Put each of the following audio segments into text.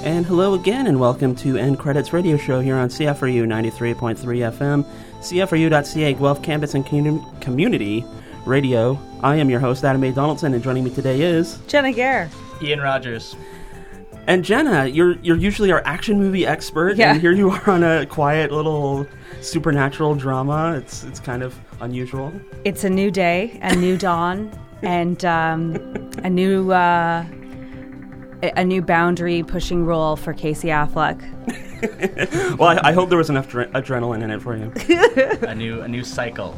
And hello again, and welcome to End Credits Radio Show here on CFRU 93.3 FM, CFRU.ca, Guelph Campus and Community Radio. I am your host, Adam A. Donaldson, and joining me today is... Jenna Gare. Ian Rogers. And Jenna, you're usually our action movie expert, and here you are on a quiet little supernatural drama. It's kind of unusual. It's a new day, a new dawn, and a new boundary pushing role for Casey Affleck. Well, I hope there was enough adrenaline in it for you. a new cycle.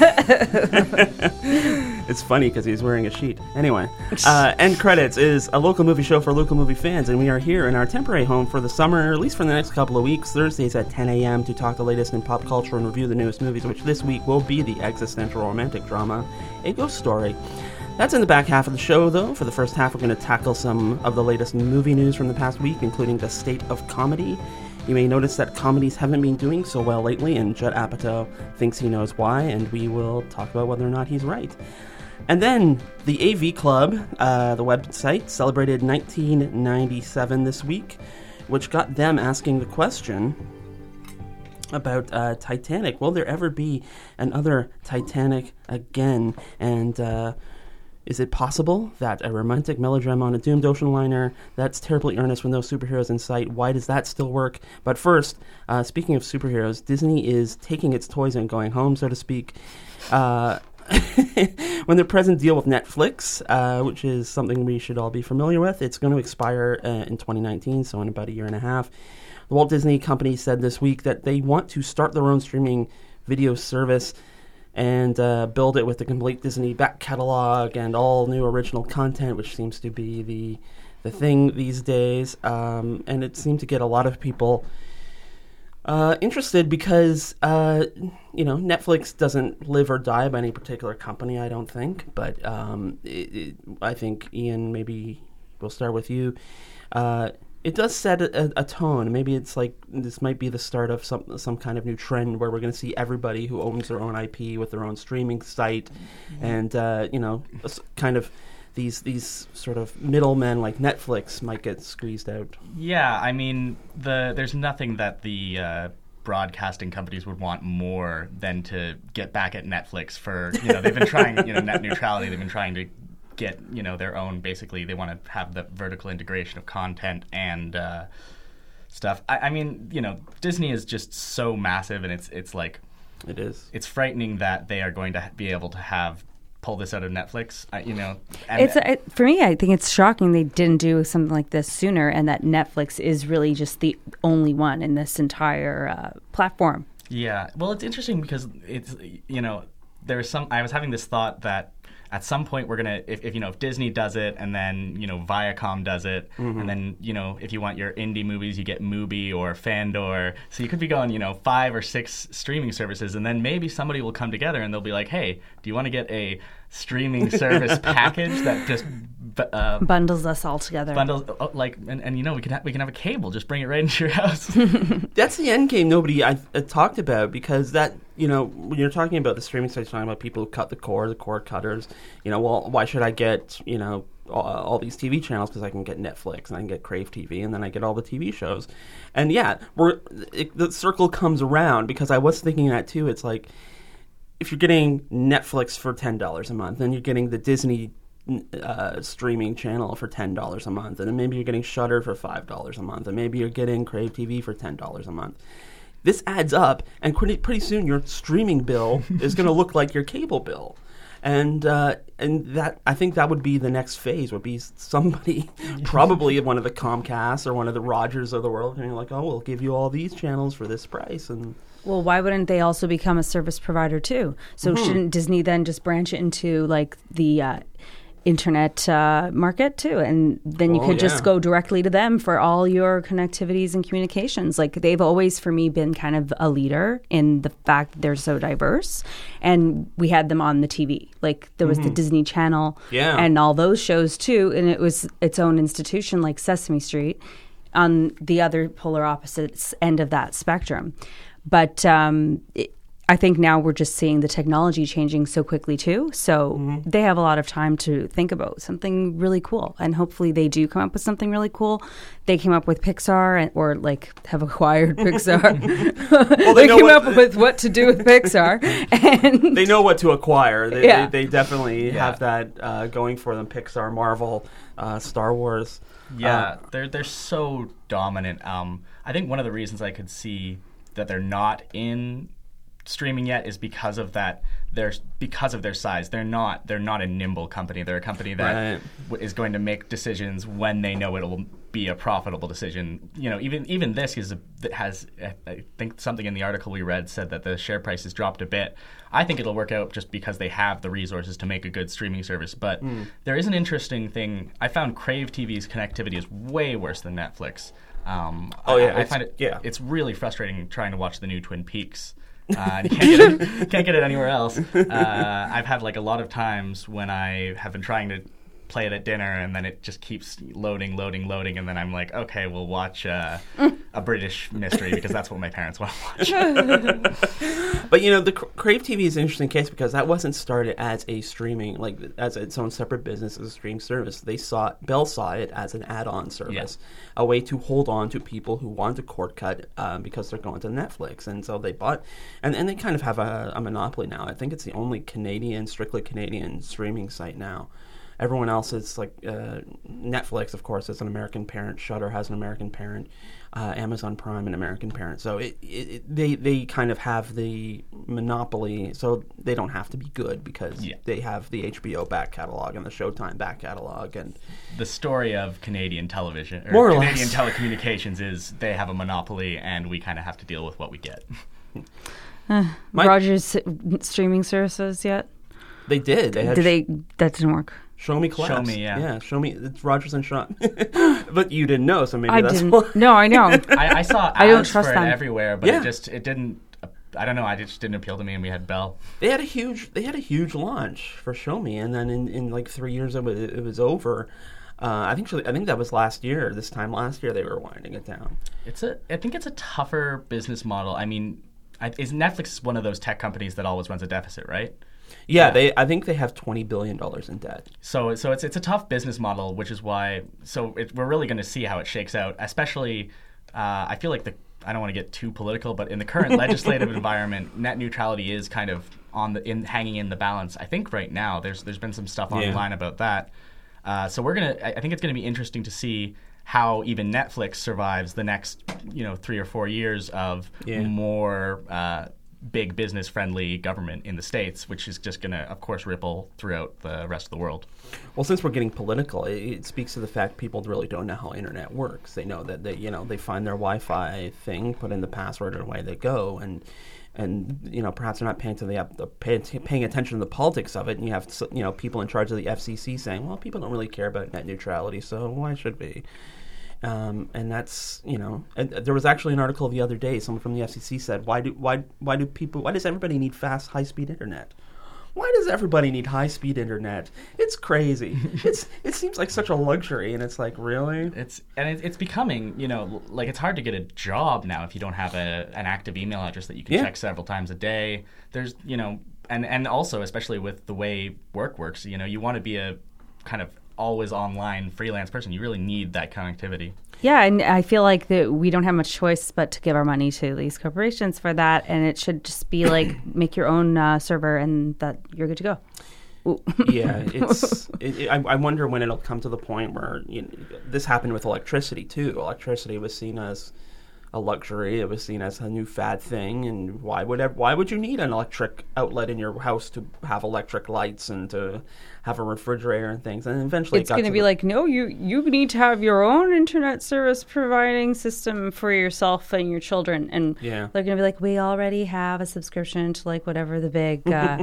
It's funny because he's wearing a sheet. Anyway, End Credits is a local movie show for local movie fans, and we are here in our temporary home for the summer, at least for the next couple of weeks, Thursdays at 10 a.m. to talk the latest in pop culture and review the newest movies, which this week will be the existential romantic drama, A Ghost Story. That's in the back half of the show, though. For the first half, we're going to tackle some of the latest movie news from the past week, including the state of comedy. You may notice that comedies haven't been doing so well lately, and Judd Apatow thinks he knows why, and we will talk about whether or not he's right. And then, the AV Club, the website, celebrated 1997 this week, which got them asking the question about Titanic. Will there ever be another Titanic again? And is it possible that a romantic melodrama on a doomed ocean liner that's terribly earnest with no superheroes in sight, why does that still work? But first, speaking of superheroes, Disney is taking its toys and going home, so to speak. When their present deal with Netflix, which is something we should all be familiar with, it's going to expire in 2019, so in about a year and a half. The Walt Disney Company said this week that they want to start their own streaming video service and build it with the complete Disney back catalog and all new original content, which seems to be the thing these days. And it seemed to get a lot of people interested because, Netflix doesn't live or die by any particular company, I don't think. But I think, Ian, maybe we'll start with you. It does set a tone. Maybe it's like this might be the start of some kind of new trend where we're going to see everybody who owns their own IP with their own streaming site, and kind of these sort of middlemen like Netflix might get squeezed out. Yeah, I mean, there's nothing that the broadcasting companies would want more than to get back at Netflix for they've been trying net neutrality. They've been trying to get their own, basically they want to have the vertical integration of content and stuff. I mean Disney is just so massive, and it's like it is. It's frightening that they are going to be able to pull this out of Netflix. For me, I think it's shocking they didn't do something like this sooner, and that Netflix is really just the only one in this entire platform. Yeah, well, it's interesting because it's there's some. I was having this thought that at some point we're gonna, if Disney does it, and then Viacom does it, and then if you want your indie movies, you get Mubi or Fandor. So you could be going 5 or 6 streaming services, and then maybe somebody will come together and they'll be like, hey, do you want to get a streaming service package that just bundles us all together? And we can have a cable, just bring it right into your house. That's the end game nobody talked about, because that when you're talking about the streaming sites, talking about people who cut the cord cutters. Well, why should I get all these TV channels? Because I can get Netflix and I can get Crave TV, and then I get all the TV shows. And yeah, the circle comes around, because I was thinking that too. It's like, if you're getting Netflix for $10 a month, then you're getting the Disney streaming channel for $10 a month, and then maybe you're getting Shudder for $5 a month, and maybe you're getting Crave TV for $10 a month. This adds up, and pretty soon your streaming bill is going to look like your cable bill. And that, I think that would be the next phase, would be somebody, probably one of the Comcasts or one of the Rogers of the world, and you're like, oh, we'll give you all these channels for this price. And well, why wouldn't they also become a service provider too? So shouldn't Disney then just branch it into like the internet market too, and then you could just go directly to them for all your connectivities and communications? Like, they've always, for me, been kind of a leader in the fact that they're so diverse, and we had them on the TV. Like, there was the Disney Channel and all those shows too, and it was its own institution, like Sesame Street, on the other polar opposite end of that spectrum. But I think now we're just seeing the technology changing so quickly too. So they have a lot of time to think about something really cool. And hopefully they do come up with something really cool. They came up with Pixar or like have acquired Pixar. Well, they came up with what to do with Pixar. And they know what to acquire. They definitely have that going for them. Pixar, Marvel, Star Wars. Yeah, they're so dominant. I think one of the reasons I could see that they're not in streaming yet is because of that. Because of their size. They're not a nimble company. They're a company that is going to make decisions when they know it'll be a profitable decision. You know, even this has I think something in the article we read said that the share price has dropped a bit. I think it'll work out just because they have the resources to make a good streaming service. But there is an interesting thing. I found Crave TV's connectivity is way worse than Netflix. I find it's really frustrating trying to watch the new Twin Peaks. And you can't get it anywhere else. I've had like a lot of times when I have been trying to play it at dinner and then it just keeps loading, and then I'm like, okay, we'll watch a British mystery because that's what my parents want to watch. But you know, the Crave TV is an interesting case because that wasn't started as a streaming, like as its own separate business as a streaming service. Bell saw it as an add-on service, a way to hold on to people who want a cord cut because they're going to Netflix, and so they bought, and they kind of have a monopoly now. I think it's the only strictly Canadian streaming site now. Everyone else is like Netflix, of course, is an American parent. Shudder has an American parent. Amazon Prime, an American parent. So they kind of have the monopoly. So they don't have to be good because they have the HBO back catalog and the Showtime back catalog. And the story of Canadian television or Canadian telecommunications is they have a monopoly, and we kind of have to deal with what we get. Rogers streaming services yet? They did. That didn't work. Show Me collapsed. Show Me, yeah. Show Me. It's Rogers and Shaw. But you didn't know, so maybe I that's didn't. why. No, I know. I saw ads I don't trust for them. it everywhere, but it didn't. I don't know. It just didn't appeal to me, and we had Bell. They had a huge launch for Show Me, and then in like 3 years it was over. I think that was last year. This time last year they were winding it down. I think it's a tougher business model. I mean, Netflix is one of those tech companies that always runs a deficit, right? Yeah, I think they have $20 billion in debt. So it's a tough business model, which is why. We're really going to see how it shakes out. Especially, I feel like I don't want to get too political, but in the current legislative environment, net neutrality is kind of hanging in the balance. I think right now there's been some stuff online about that. So I think it's gonna be interesting to see how even Netflix survives the next 3 or 4 years of more big business friendly government in the States, which is just going to, of course, ripple throughout the rest of the world. Well, since we're getting political, it speaks to the fact people really don't know how internet works. They know that they find their Wi-Fi thing, put in the password, and away they go, and perhaps they're not paying attention to the politics of it, and you have people in charge of the FCC saying, well, people don't really care about net neutrality, so why should we? And that's, and there was actually an article the other day. Someone from the FCC said, why does everybody need fast, high-speed internet? Why does everybody need high-speed internet? It's crazy. It seems like such a luxury, and it's like, really? It's becoming, like it's hard to get a job now if you don't have an active email address that you can check several times a day. There's, and also, especially with the way work works, you want to be a kind of always online freelance person. You really need that connectivity. Yeah, and I feel like that we don't have much choice but to give our money to these corporations for that, and it should just be like make your own server and that you're good to go. Ooh. Yeah, I wonder when it'll come to the point where this happened with electricity too. Electricity was seen as a luxury. It was seen as a new fad thing, and why would you need an electric outlet in your house to have electric lights and to have a refrigerator and things? And eventually it's going to be like, no, you need to have your own internet service providing system for yourself and your children. And they're going to be like, we already have a subscription to like whatever the big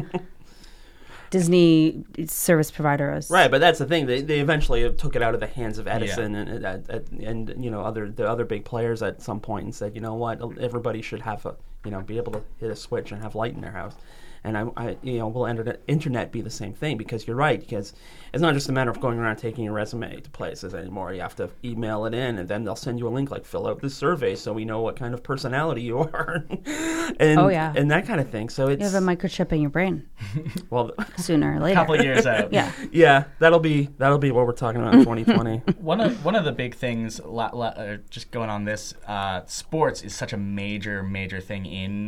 Disney service provider is. Right, but that's the thing. They eventually took it out of the hands of Edison and the other big players at some point and said, you know what, everybody should have be able to hit a switch and have light in their house. And will internet be the same thing? Because you're right, because it's not just a matter of going around taking your resume to places anymore. You have to email it in, and then they'll send you a link like, fill out this survey so we know what kind of personality you are. And that kind of thing. So it's... You have a microchip in your brain. Well, sooner or later. A couple of years out. Yeah, that'll be what we're talking about in 2020. One of the big things, just going on this, sports is such a major thing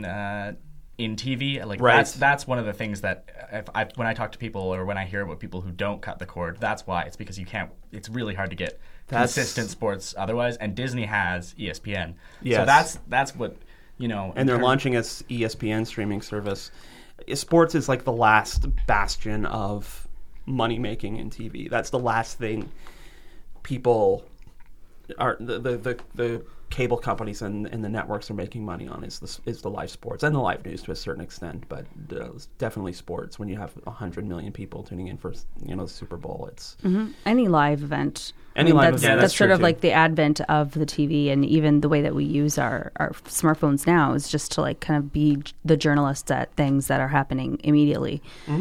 in TV. Like that's one of the things that when I talk to people or when I hear about people who don't cut the cord, that's why. It's because you can't. It's really hard to get consistent sports otherwise. And Disney has ESPN. Yes. So that's what And they're launching its ESPN streaming service. Sports is like the last bastion of money making in TV. That's the last thing people are the cable companies and the networks are making money on is the live sports and the live news to a certain extent, but definitely sports. When you have 100 million people tuning in for the Super Bowl, it's any live event. That's sort of like the advent of the TV, and even the way that we use our smartphones now is just to like kind of be the journalists at things that are happening immediately.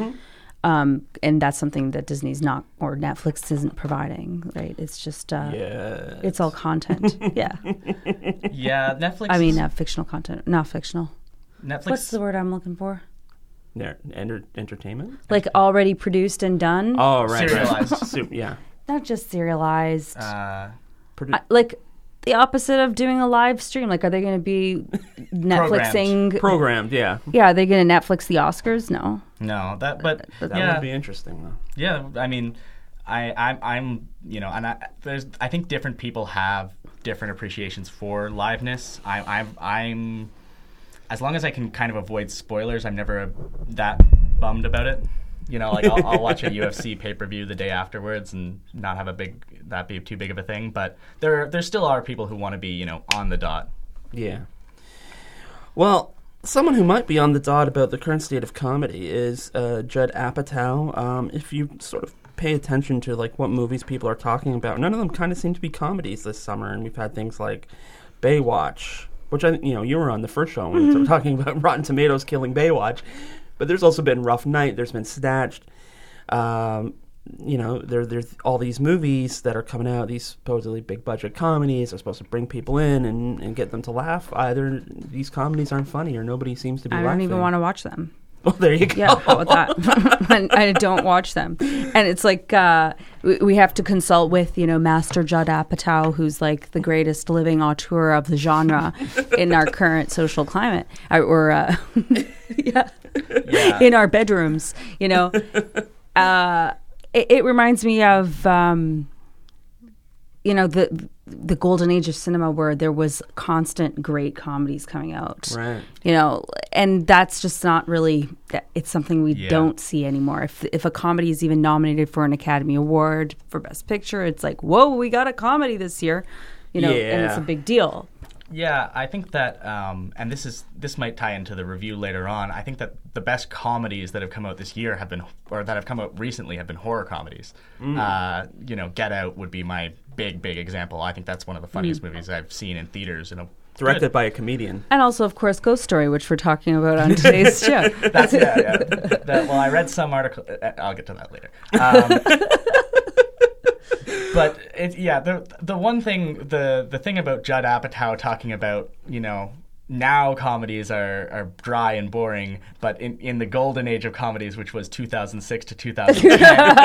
And that's something that Disney's not, or Netflix isn't providing, right? It's just, it's all content. Yeah, Netflix. I mean, fictional content, not fictional. Netflix. What's the word I'm looking for? Entertainment? Like already produced and done? Oh, right. Serialized. Yeah. Not just serialized. Like the opposite of doing a live stream. Like, are they going to be Netflixing? Programmed, yeah. Yeah, are they going to Netflix the Oscars? No. No, that would be interesting, though. Yeah, I mean, I'm I think different people have different appreciations for liveness. I'm as long as I can kind of avoid spoilers, I'm never that bummed about it. Like I'll watch a UFC pay-per-view the day afterwards and not have that be too big of a thing. But there still are people who want to be, on the dot. Yeah. Well, someone who might be on the dot about the current state of comedy is Judd Apatow. If you sort of pay attention to like what movies people are talking about, none of them kind of seem to be comedies this summer. And we've had things like Baywatch, which you were on the first show when we were talking about Rotten Tomatoes killing Baywatch. But there's also been Rough Night. There's been Snatched. There's all these movies that are coming out. These supposedly big budget comedies are supposed to bring people in and get them to laugh. Either these comedies aren't funny or nobody seems to be laughing. I don't even want to watch them. Well, there you go. Yeah, how about that? I don't watch them. And it's like we have to consult with, Master Judd Apatow, who's like the greatest living auteur of the genre in our current social climate. In our bedrooms, It reminds me of, the golden age of cinema where there was constant great comedies coming out. Right. And that's just not really, it's something we don't see anymore. If a comedy is even nominated for an Academy Award for Best Picture, it's like, whoa, we got a comedy this year, and it's a big deal. Yeah, I think that, and this might tie into the review later on. I think that the best comedies that have come out this year that have come out recently have been horror comedies. Get Out would be my big example. I think that's one of the funniest movies I've seen in theaters. Directed by a comedian. And also, of course, Ghost Story, which we're talking about on today's show. Well, I read some article. I'll get to that later. But the one thing, the thing about Judd Apatow talking about, now comedies are dry and boring, but in the golden age of comedies, which was 2006 to 2010,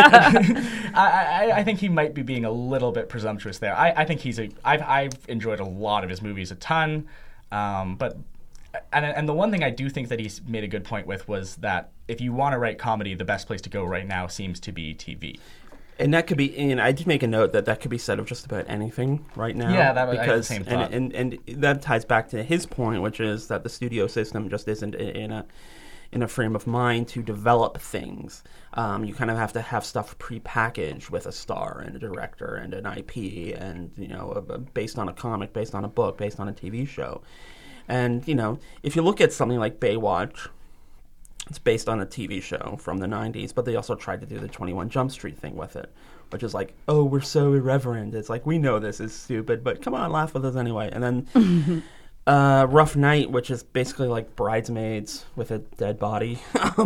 I think he might be being a little bit presumptuous there. I think I've enjoyed a lot of his movies a ton, but the one thing I do think that he's made a good point with was that if you want to write comedy, the best place to go right now seems to be TV. And that could be, and I did make a note that could be said of just about anything right now. Yeah, that was the same thought. And that ties back to his point, which is that the studio system just isn't in a frame of mind to develop things. You kind of have to have stuff prepackaged with a star and a director and an IP and, based on a comic, based on a book, based on a TV show. And, if you look at something like Baywatch, it's based on a TV show from the 90s, but they also tried to do the 21 Jump Street thing with it, which is like, oh, we're so irreverent. It's like, we know this is stupid, but come on, laugh with us anyway. And then Rough Night, which is basically like Bridesmaids with a dead body.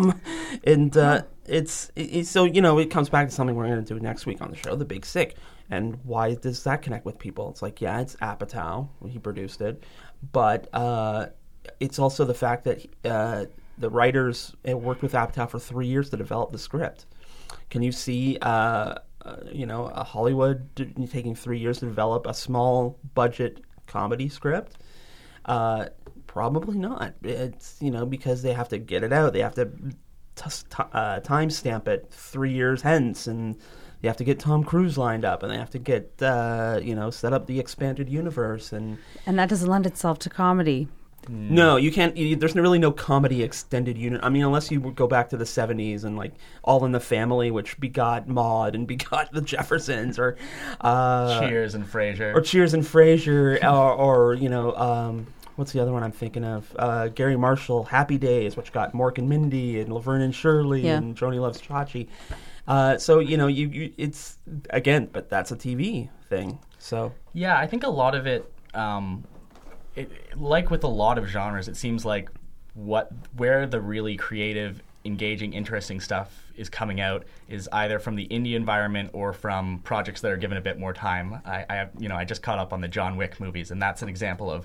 It's so, it comes back to something we're going to do next week on the show, The Big Sick. And why does that connect with people? It's like, yeah, it's Apatow. He produced it. But it's also the fact that the writers worked with Apatow for 3 years to develop the script. Can you see, a Hollywood taking 3 years to develop a small budget comedy script? Probably not. It's, because they have to get it out. They have to timestamp it 3 years hence, and you have to get Tom Cruise lined up, and they have to get, set up the expanded universe. And that doesn't lend itself to comedy. No, you can't. There's really no comedy extended unit. I mean, unless you go back to the 70s and like All in the Family, which begot Maude and begot the Jeffersons, or Cheers and Frasier. Or what's the other one I'm thinking of? Gary Marshall, Happy Days, which got Mork and Mindy and Laverne and Shirley and Joni Loves Chachi. So it's again, but that's a TV thing. So yeah, I think a lot of it. Like with a lot of genres, it seems like where the really creative, engaging, interesting stuff is coming out is either from the indie environment or from projects that are given a bit more time. I just caught up on the John Wick movies, and that's an example of,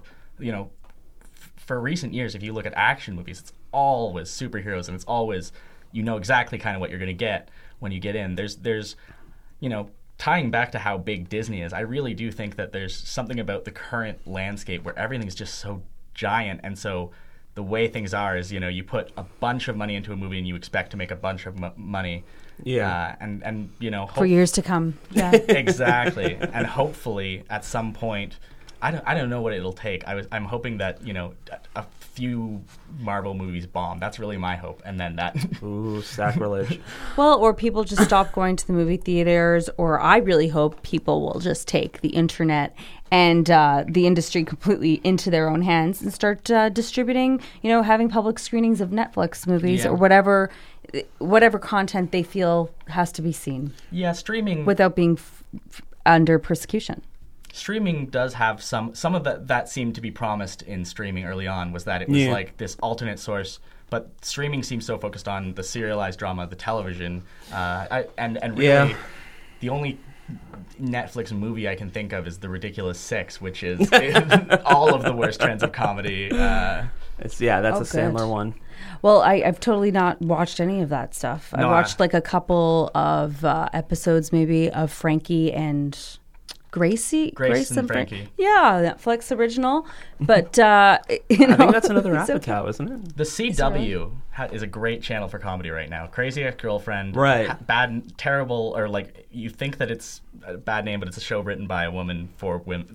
for recent years, if you look at action movies, it's always superheroes, and it's always, exactly kind of what you're going to get when you get in. There's tying back to how big Disney is, I really do think that there's something about the current landscape where everything's just so giant, and so the way things are is, you put a bunch of money into a movie and you expect to make a bunch of money. Yeah. And for years to come. Yeah. Exactly. And hopefully at some point, I don't know what it'll take. I'm hoping that, a few Marvel movies bomb. That's really my hope. And then that. Ooh, sacrilege. Well, or people just stop going to the movie theaters, or I really hope people will just take the internet and the industry completely into their own hands and start distributing, having public screenings of Netflix movies or whatever content they feel has to be seen. Yeah, streaming. Without being under persecution. Streaming does have some of that seemed to be promised in streaming early on, was that it was like this alternate source, but streaming seems so focused on the serialized drama, the television, and really the only Netflix movie I can think of is The Ridiculous Six, which is all of the worst trends of comedy. That's a Sandler one. Well, I've totally not watched any of that stuff. I watched like a couple of episodes maybe of Frankie and Grace and Frankie. Yeah, Netflix original. But, I think that's another Apatow, okay. isn't it? The CW is a great channel for comedy right now. Crazy Ex-Girlfriend. Right. Bad, terrible, or like you think that it's a bad name, but it's a show written by a woman for women.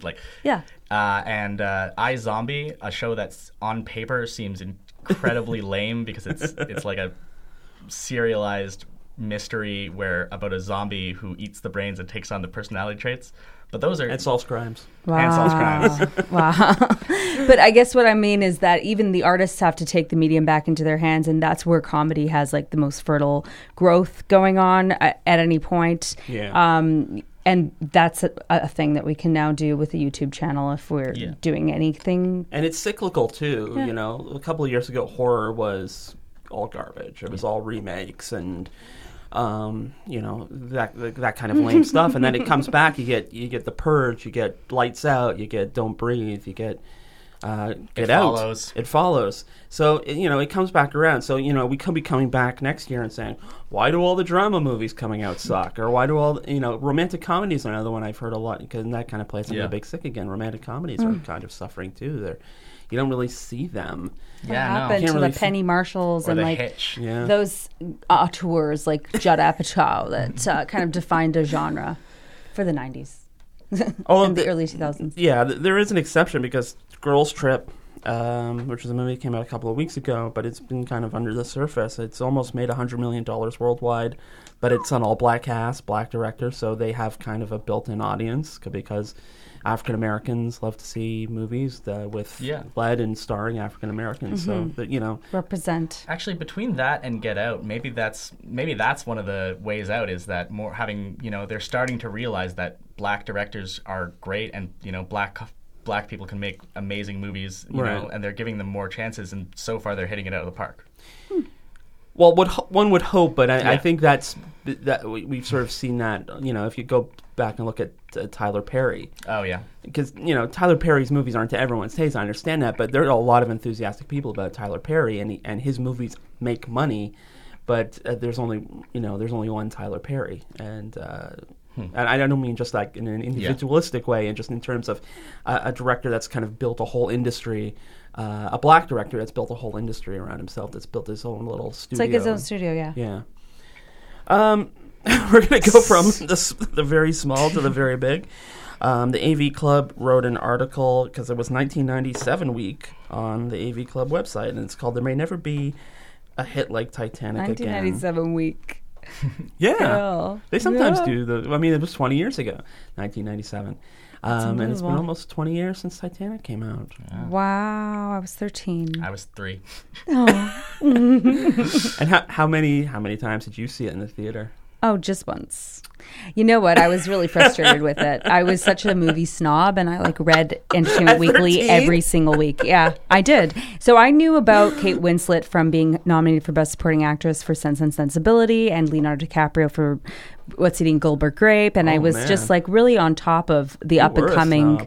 And iZombie, a show that's on paper seems incredibly lame because it's like a serialized mystery about a zombie who eats the brains and takes on the personality traits. But those are... And solves crimes. Wow. And solves crimes. Wow. But I guess what I mean is that even the artists have to take the medium back into their hands, and that's where comedy has like the most fertile growth going on at any point. Yeah. And that's a thing that we can now do with the YouTube channel if we're doing anything. And it's cyclical too. Yeah. A couple of years ago, horror was all garbage. It was all remakes and... that kind of lame stuff, and then it comes back. You get The Purge, you get Lights Out, you get Don't Breathe, you get Get Out. Follows. It follows. So it comes back around. So we could be coming back next year and saying, why do all the drama movies coming out suck, or why do all romantic comedies are another one I've heard a lot, because that kind of plays into The Big Sick again. Romantic comedies are kind of suffering too. You don't really see them. What happened to the Penny Marshalls or and the like Hitch. Those auteurs like Judd Apatow that kind of defined a genre for the 90s and the early 2000s. Yeah, there is an exception because Girls Trip, which is a movie that came out a couple of weeks ago, but it's been kind of under the surface. It's almost made $100 million worldwide, but it's an all-black cast, black director, so they have kind of a built-in audience because African Americans love to see movies with led and starring African Americans. Mm-hmm. So represent. Actually, between that and Get Out, maybe that's one of the ways out. Is that more having they're starting to realize that black directors are great, and black black people can make amazing movies, you know, and they're giving them more chances, and so far they're hitting it out of the park. Well, one would hope, but I think that we've sort of seen that, you know, if you go back and look at Tyler Perry. Oh, yeah. Because, you know, Tyler Perry's movies aren't to everyone's taste, I understand that, but there are a lot of enthusiastic people about Tyler Perry, and his movies make money, but there's only one Tyler Perry, and I don't mean just like in an individualistic way, and just in terms of a director that's kind of built a whole industry, a black director that's built a whole industry around himself, that's built his own little studio. It's like his own studio, yeah. Yeah. We're going to go from the very small to the very big. The AV Club wrote an article, because it was 1997 week on the AV Club website, and it's called "There May Never Be a Hit Like Titanic 1997 week. Yeah. Cool. They sometimes do. I mean, it was 20 years ago, 1997. And it's been almost 20 years since Titanic came out. Yeah. Wow, I was 13. I was 3. Oh. And how many times did you see it in the theater? Oh, just once. You know what? I was really frustrated with it. I was such a movie snob, and I read Entertainment Weekly every single week. Yeah, I did. So I knew about Kate Winslet from being nominated for Best Supporting Actress for Sense and Sensibility, and Leonardo DiCaprio for What's Eating Goldberg Grape, and I was just really on top of the up and coming.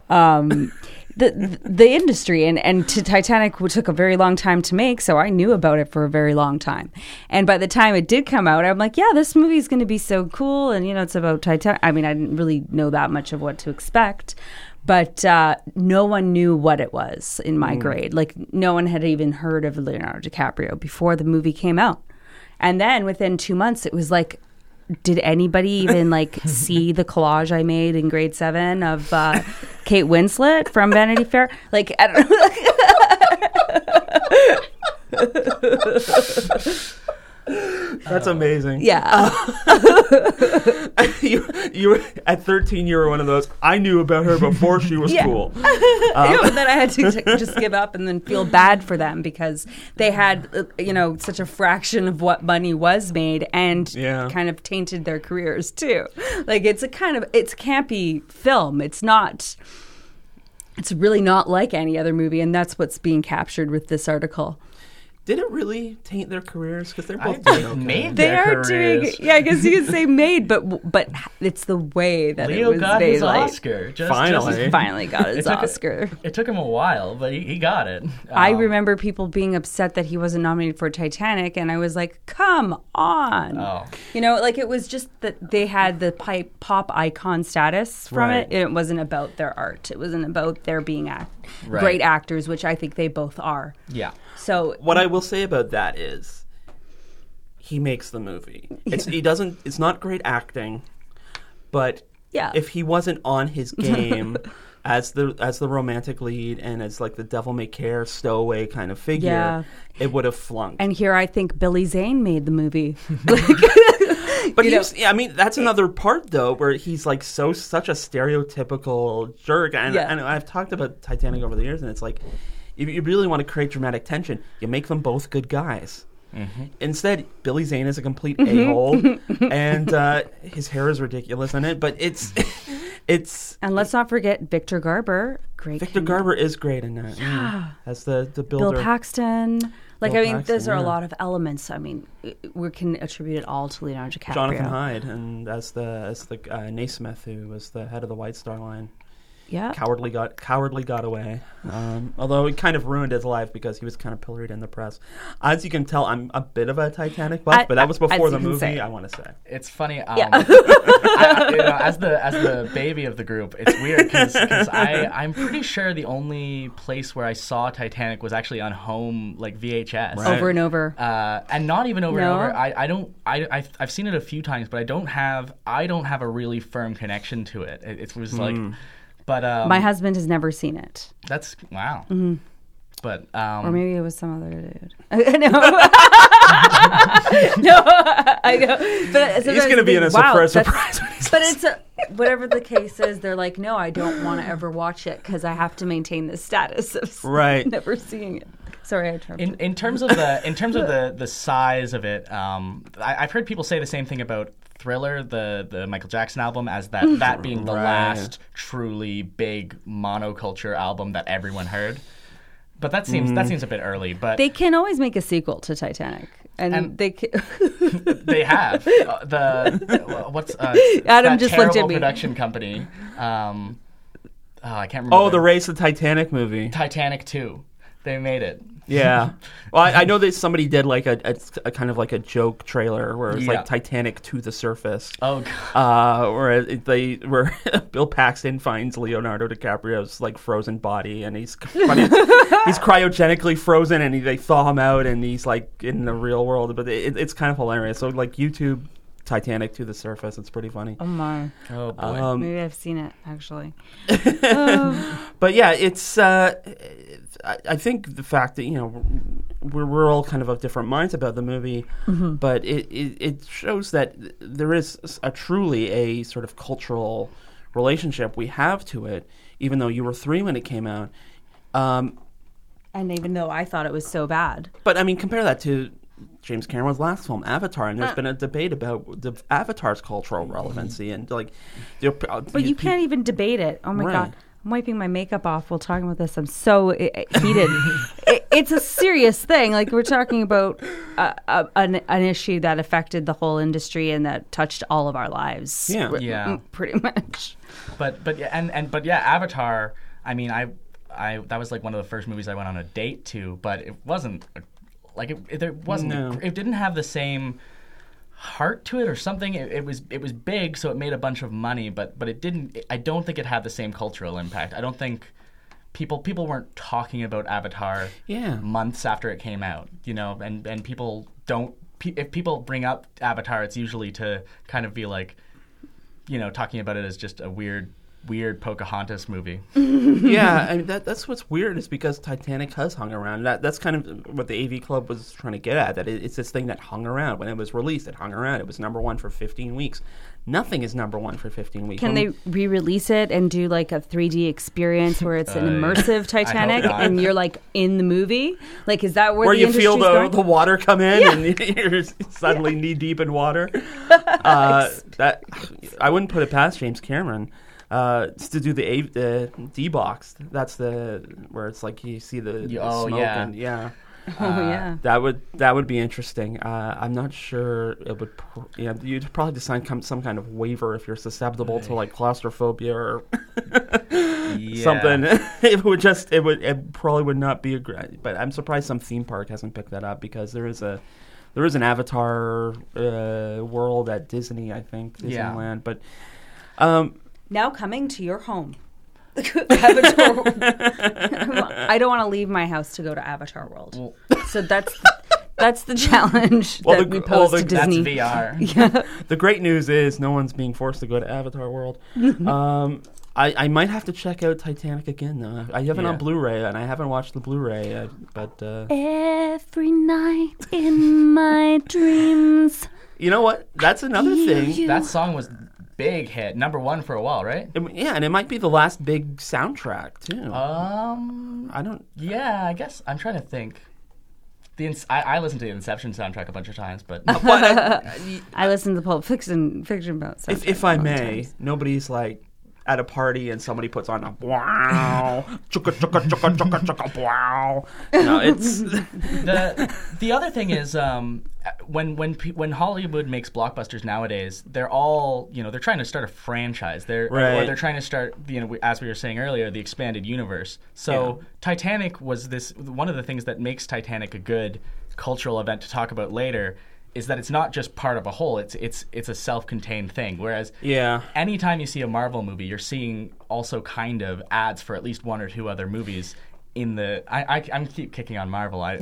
The industry and to Titanic took a very long time to make, so I knew about it for a very long time. And by the time it did come out, I'm like, yeah, this movie is going to be so cool, and it's about Titanic. I mean, I didn't really know that much of what to expect, but no one knew what it was in my grade. No one had even heard of Leonardo DiCaprio before the movie came out. And then within 2 months, it was like, did anybody even see the collage I made in grade 7 of Kate Winslet from Vanity Fair? I don't know. That's amazing. Yeah. You were at 13. You were one of those. I knew about her before she was cool. And then I had to just give up and then feel bad for them because they had, such a fraction of what money was made and kind of tainted their careers too. It's a campy film. It's really not like any other movie, and that's what's being captured with this article. Did it really taint their careers? Because they're both made they their are careers. doing. Yeah, I guess you could say made, but it's the way that Leo it was got made. His Oscar. Finally got his Oscar. It took him a while, but he got it. I remember people being upset that he wasn't nominated for Titanic, and I was like, "Come on!" Oh. It was just that they had the pop icon status from it. It wasn't about their art. It wasn't about their being great actors, which I think they both are. Yeah. So what I will say about that is, he makes the movie. It's not great acting, but if he wasn't on his game as the romantic lead and as the devil may care stowaway kind of figure, it would have flunked. And here I think Billy Zane made the movie. But that's another part though, where he's such a stereotypical jerk. And I've talked about Titanic over the years, and it's if you really want to create dramatic tension, you make them both good guys. Mm-hmm. Instead, Billy Zane is a complete a-hole, and his hair is ridiculous in it. But it's and let's not forget Victor Garber. Victor Garber is great in that. Yeah, as the builder. Bill Paxton. Those are a lot of elements. I mean, we can attribute it all to Leonardo DiCaprio. Jonathan Hyde, and as the Naismith, who was the head of the White Star Line. Yeah, cowardly got away. Although it kind of ruined his life because he was kind of pilloried in the press. As you can tell, I'm a bit of a Titanic buff, but that was before the movie. I want to say it's funny. As the baby of the group, it's weird because I'm pretty sure the only place where I saw Titanic was actually on home VHS over and over, and not even over and over. I've seen it a few times, but I don't have a really firm connection to it. It was But my husband has never seen it. That's wow. Mm-hmm. But or maybe it was some other dude. No, I know. But he's going to be in a surprise. But it's whatever the case is. They're like, no, I don't want to ever watch it because I have to maintain the status of never seeing it. Sorry, I interrupted. In terms of the size of it, I've heard people say the same thing about Thriller, the Michael Jackson album, as that being the Right. last truly big monoculture album that everyone heard. But that seems a bit early. But They can always make a sequel to Titanic, and they can. they have what's Adam that just looked at terrible me. production company. I can't remember. Oh, the Race the Titanic movie. Titanic 2. They made it. Yeah. Well, I know that somebody did like a kind of like a joke trailer where it's Yeah. like Titanic to the surface. Oh god. Where Bill Paxton finds Leonardo DiCaprio's like frozen body, and he's cryogenically frozen, and they thaw him out, and he's like in the real world. But it's kind of hilarious. So like YouTube Titanic to the surface. It's pretty funny. Oh my! Oh boy. Maybe I've seen it actually. But yeah, it's. I think the fact that we're all kind of different minds about the movie, but it shows that there is truly a sort of cultural relationship we have to it. Even though you were 3 when it came out, And even though I thought it was so bad, but I mean, compare that to James Cameron's last film, Avatar, and there's been a debate about the Avatar's cultural relevancy, and like. but you can't even debate it. Oh my Right. god! I'm wiping my makeup off while talking about this. I'm so heated. It's a serious thing. Like we're talking about an issue that affected the whole industry and that touched all of our lives. Yeah. Yeah. Pretty much. But yeah, Avatar. I mean, I that was like one of the first movies I went on a date to, but it wasn't there wasn't. No. It didn't have the same heart to it or something. It was big, so it made a bunch of money, but it didn't. I don't think it had the same cultural impact. I don't think people weren't talking about Avatar months after it came out. And people don't. If people bring up Avatar, it's usually to kind of be like, talking about it as just a weird Pocahontas movie. Yeah, I mean that's what's weird is because Titanic has hung around. That's kind of what the AV Club was trying to get at. That it's this thing that hung around when it was released. It hung around. It was number one for 15 weeks. Nothing is number one for 15 weeks. Can they re-release it and do like a 3D experience where it's an immersive Titanic not. and you're like in the movie? Like, is that where where the you feel industry's the going? water come in and you're suddenly knee deep in water? That I wouldn't put it past James Cameron. To do the D box, that's where it's like you see the smoke and that would be interesting. I'm not sure it would. You'd probably just sign some kind of waiver if you're susceptible to like claustrophobia or something. It probably would not be a great. But I'm surprised some theme park hasn't picked that up because there is an Avatar world at Disney, I think, Disneyland, but. Now coming to your home. Avatar World. I don't want to leave my house to go to Avatar World. So that's the challenge that we pose to Disney. That's VR. Yeah. The great news is no one's being forced to go to Avatar World. I might have to check out Titanic again, though. I have it on Blu-ray, and I haven't watched the Blu-ray, but... Every night in my dreams. You know what? That's another thing. That song was... big hit, number one for a while, right? And it might be the last big soundtrack too. I don't. Yeah, I guess I'm trying to think. I listened to the Inception soundtrack a bunch of times, but I listened to Pulp Fiction about. If I may, nobody's like at a party and somebody puts on a wow, chugga chugga chugga chugga chugga wow. No, it's the other thing is when Hollywood makes blockbusters nowadays, they're all they're trying to start a franchise. Or they're trying to start as we were saying earlier, the expanded universe. So Titanic was one of the things that makes Titanic a good cultural event to talk about later. Is that it's not just part of a whole, it's a self-contained thing. Whereas anytime you see a Marvel movie, you're seeing also kind of ads for at least one or two other movies in the... I'm keep kicking on Marvel, but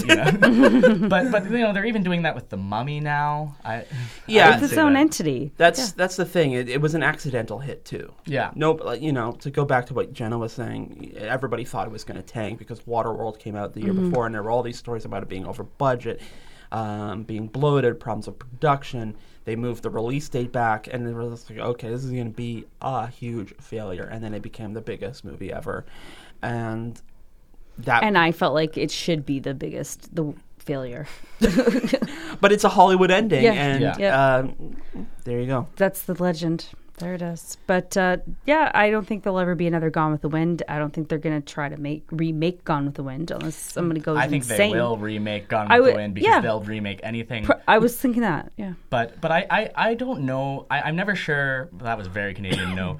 they're even doing that with The Mummy now. It's its own entity. That's the thing. It was an accidental hit too. Yeah. No, to go back to what Jenna was saying, everybody thought it was going to tank because Waterworld came out the year before, and there were all these stories about it being over budget. Being bloated, problems with production. They moved the release date back, and they were just like, okay, this is going to be a huge failure. And then it became the biggest movie ever. And I felt like it should be the biggest, failure. But it's a Hollywood ending, Yeah. and there you go. That's the legend. There it is. But I don't think there'll ever be another Gone with the Wind. I don't think they're going to try to remake Gone with the Wind unless somebody goes insane. I think they will remake Gone with the Wind because they'll remake anything. I was thinking that, yeah. But I don't know. I'm never sure. That was very Canadian, no.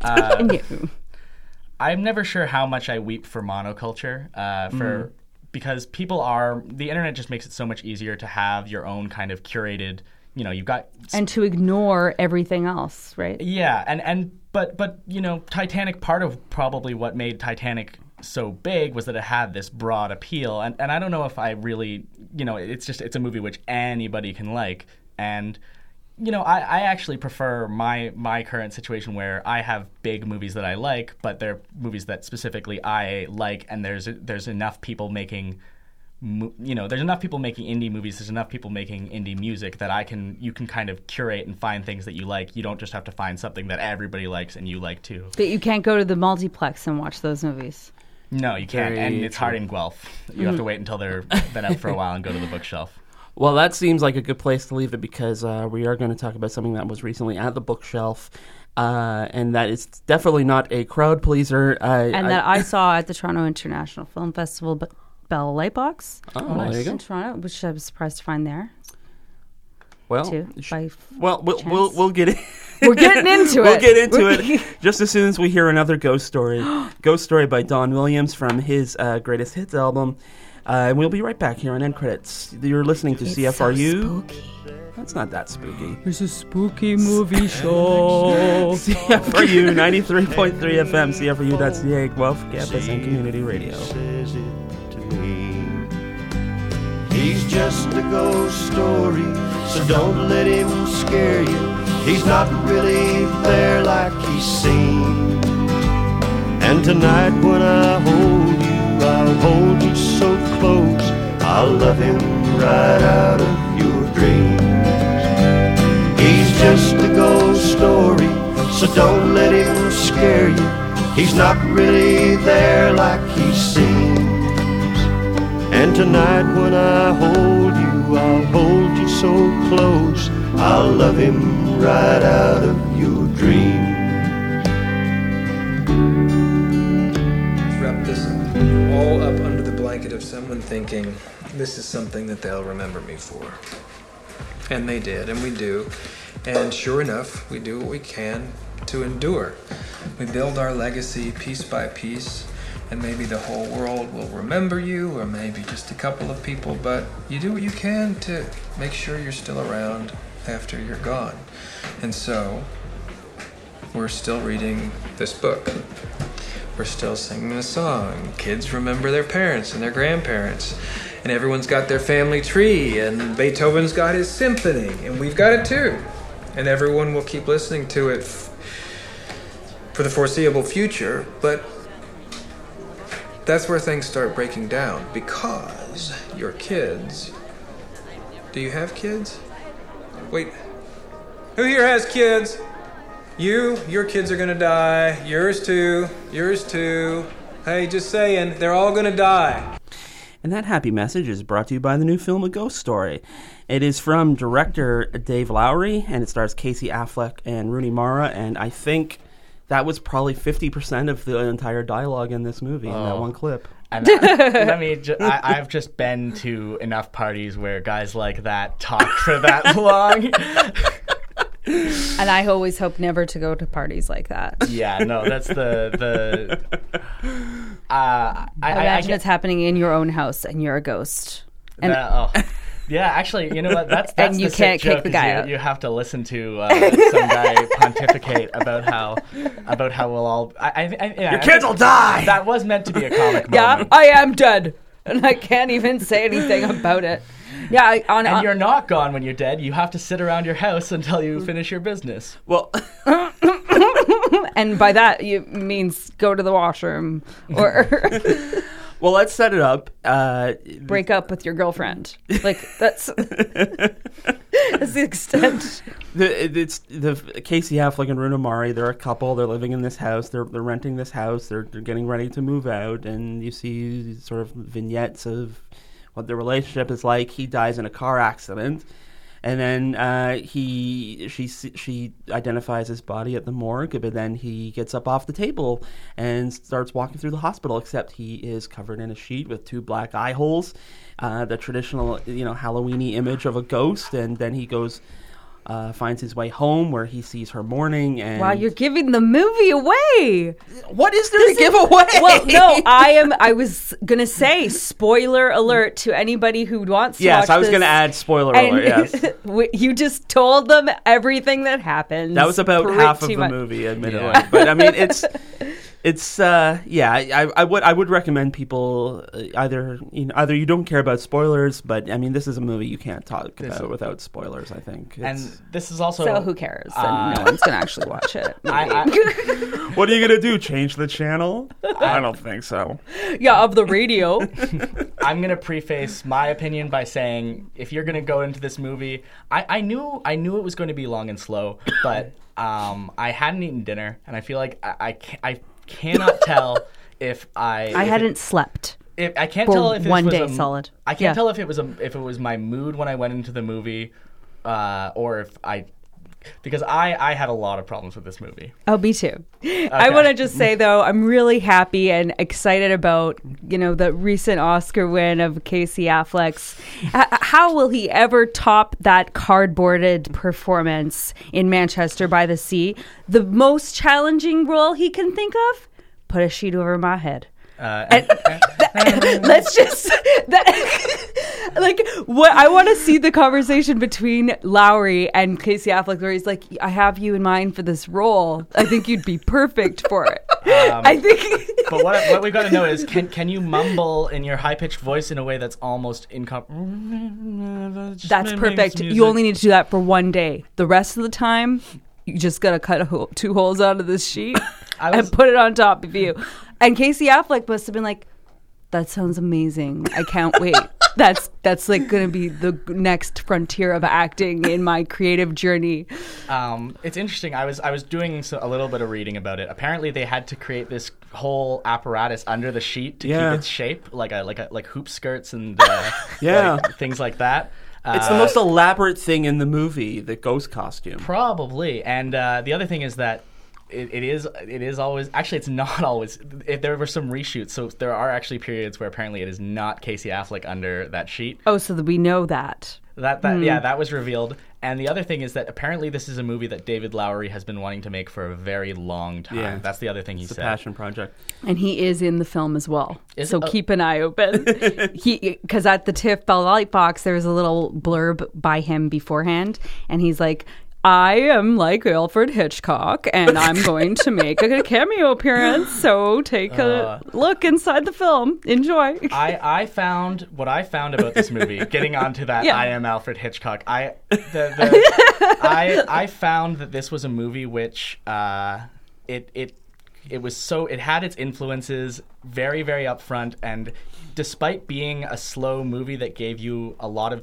I'm never sure how much I weep for monoculture, because the internet just makes it so much easier to have your own kind of curated, you've got... And to ignore everything else, right? Yeah, but Titanic, part of probably what made Titanic so big was that it had this broad appeal, and I don't know if I really, it's a movie which anybody can like, and... I actually prefer my current situation where I have big movies that I like, but they're movies that specifically I like, and there's enough people making, there's enough people making indie movies, there's enough people making indie music that you can kind of curate and find things that you like. You don't just have to find something that everybody likes and you like too. But you can't go to the multiplex and watch those movies. No, you can't, and it's hard in Guelph. You have to wait until they've been up for a while and go to the bookshelf. Well, that seems like a good place to leave it because we are going to talk about something that was recently at the bookshelf, and that is definitely not a crowd pleaser. That I saw at the Toronto International Film Festival, Bell Lightbox. Oh, there you go. In Toronto, which I was surprised to find there. Well, we'll get it. We're getting into it. We'll get into it just as soon as we hear another ghost story. Ghost Story by Don Williams from his Greatest Hits album. And we'll be right back here on End Credits. You're listening to CFRU. So spooky. That's not that spooky. It's a spooky movie show. CFRU 93.3 FM, CFRU.ca, Guelph Campus and Community Radio. Says it to me. He's just a ghost story, so don't let him scare you. He's not really there like he's seen. And tonight when I hold you, I'll hold you so close, I'll love him right out of your dreams. He's just a ghost story, so don't let him scare you. He's not really there like he seems. And tonight when I hold you, I'll hold you so close, I'll love him right out of your dreams. Wrap this all up under the blanket of someone thinking, this is something that they'll remember me for. And they did, and we do. And sure enough, we do what we can to endure. We build our legacy piece by piece, and maybe the whole world will remember you, or maybe just a couple of people, but you do what you can to make sure you're still around after you're gone. And so, we're still reading this book. We're still singing a song. Kids remember their parents and their grandparents. And everyone's got their family tree. And Beethoven's got his symphony. And we've got it too. And everyone will keep listening to it for the foreseeable future. But that's where things start breaking down. Because your kids... Do you have kids? Wait. Who here has kids? Your kids are gonna die. Yours too. Hey, just saying, they're all gonna die. And that happy message is brought to you by the new film A Ghost Story. It is from director Dave Lowry, and it stars Casey Affleck and Rooney Mara, and I think that was probably 50% of the entire dialogue in this movie in that one clip. And I've just been to enough parties where guys like that talk for that long. And I always hope never to go to parties like that. Yeah, no, that's the. I imagine it's happening in your own house and you're a ghost. And yeah, actually, you know what? That's and you the can't sick kick joke, the guy out. You have to listen to some guy pontificate about how we'll all. Your kids will die. That was meant to be a comic moment. Yeah, I am dead, and I can't even say anything about it. Yeah, and you're not gone when you're dead. You have to sit around your house until you finish your business. Well, and by that you means go to the washroom or. Well, let's set it up. Break up with your girlfriend. Like that's the extent. It's the Casey Affleck and Rooney Mara. They're a couple. They're living in this house. They're renting this house. They're getting ready to move out, and you see sort of vignettes of what their relationship is like. He dies in a car accident. And then she identifies his body at the morgue, but then he gets up off the table and starts walking through the hospital, except he is covered in a sheet with 2 black eye holes, the traditional, Halloween-y image of a ghost. And then he goes, finds his way home where he sees her mourning. And wow, you're giving the movie away. What is there to give away? Well, no, I was gonna say spoiler alert to anybody who wants to watch Yes, I was this. going to add spoiler alert, yes. You just told them everything that happens. That was about half of the movie, admittedly. Yeah. But I mean, I would recommend people either you don't care about spoilers, but I mean, this is a movie you can't talk about without spoilers, I think. And this is also... So who cares? And no one's going to actually watch it. What are you going to do? Change the channel? I don't think so. Yeah, of the radio. I'm going to preface my opinion by saying, if you're going to go into this movie, I knew it was going to be long and slow, but I hadn't eaten dinner, and I feel like I cannot tell if I hadn't slept. I can't tell if one day solid. I can't tell if it was my mood when I went into the movie, or if because I had a lot of problems with this movie. Oh, me too. Okay. I want to just say, though, I'm really happy and excited about, the recent Oscar win of Casey Affleck's. How will he ever top that cardboarded performance in Manchester by the Sea? The most challenging role he can think of? Put a sheet over my head. Let's just what I want to see the conversation between Lowry and Casey Affleck, where he's like, "I have you in mind for this role. I think you'd be perfect for it." I think. But what we've got to know is, can you mumble in your high pitched voice in a way that's almost That's perfect. You only need to do that for one day. The rest of the time, you just gotta cut 2 holes out of this sheet and put it on top of you. And Casey Affleck must have been like, "That sounds amazing. I can't wait. That's like going to be the next frontier of acting in my creative journey." It's interesting. I was doing a little bit of reading about it. Apparently, they had to create this whole apparatus under the sheet to keep its shape, like hoop skirts and things like that. It's the most elaborate thing in the movie, the ghost costume. Probably. And the other thing is that it is always, actually it's not always, there were some reshoots, so there are actually periods where apparently it is not Casey Affleck under that sheet. Oh, so that we know that. Yeah, that was revealed. And the other thing is that apparently this is a movie that David Lowery has been wanting to make for a very long time. Yeah. That's the other thing he said. It's a passion project. And he is in the film as well. Keep an eye open. Because at the TIFF Light Box, there's a little blurb by him beforehand. And he's like, "I am like Alfred Hitchcock, and I'm going to make a cameo appearance, so take a look inside the film. Enjoy." What I found about this movie, getting onto that, I am Alfred Hitchcock, I found that this was a movie which it had its influences very, very upfront, and despite being a slow movie that gave you